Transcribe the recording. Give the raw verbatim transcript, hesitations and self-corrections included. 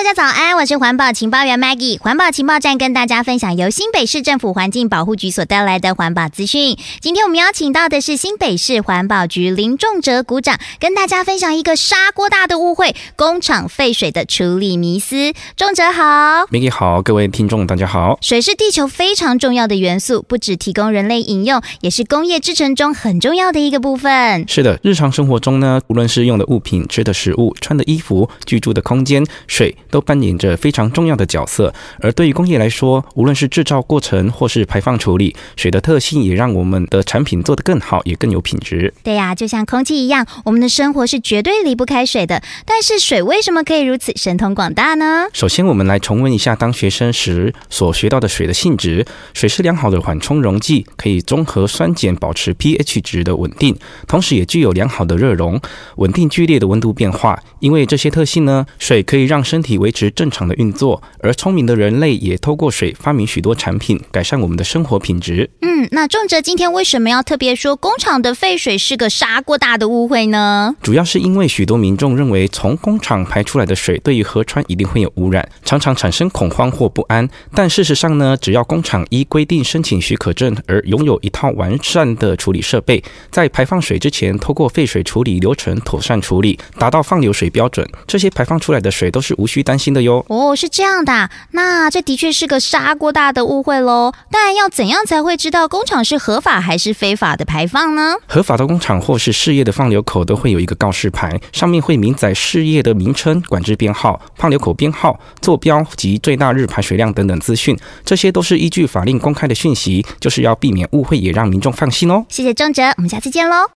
大家早安，我是环保情报员 Maggie。环保情报站跟大家分享由新北市政府环境保护局所带来的环保资讯。今天我们邀请到的是新北市环保局林仲哲股长，跟大家分享一个砂锅大的误会——工厂废水的处理迷思。仲哲好。 Maggie 好，各位听众大家好。 水是地球非常重要的元素，不只提供人类饮用，也是工业制程中很重要的一个部分。 是的，日常生活中呢，无论是用的物品、吃的食物、穿的衣服、居住的空间，水都扮演着非常重要的角色。而对于工业来说，无论是制造过程或是排放处理，水的特性也让我们的产品做得更好，也更有品质。 对呀、啊，就像空气一样，我们的生活是绝对离不开水的。但是水为什么可以如此神通广大呢？ 首先，我们来重温一下当学生时所学到的水的性质。水是良好的缓冲溶剂，可以中和酸碱，保持 pH 值的稳定，同时也具有良好的热容，稳定剧烈的温度变化。因为这些特性呢，水可以让身体维持正常的运作，而聪明的人类也透过水发明许多产品，改善我们的生活品质。 嗯，那仲哲今天为什么要特别说工厂的废水是个砂锅大的误会呢？ 主要是因为许多民众认为从工厂排出来的水对于河川一定会有污染，常常产生恐慌或不安。但事实上呢，只要工厂依规定申请许可证而拥有一套完善的处理设备，在排放水之前透过废水处理流程妥善处理，达到放流水标准，这些排放出来的水都是无需担心的哟。 哦，是这样的、啊，那这的确是个砂锅大的误会咯。但要怎样才会知道工厂是合法还是非法的排放呢？ 合法的工厂或是事业的放流口都会有一个告示牌，上面会明载事业的名称、管制编号、放流口编号、坐标及最大日排水量等等资讯，这些都是依据法令公开的讯息，就是要避免误会，也让民众放心哦。 谢谢仲哲，我们下次见咯。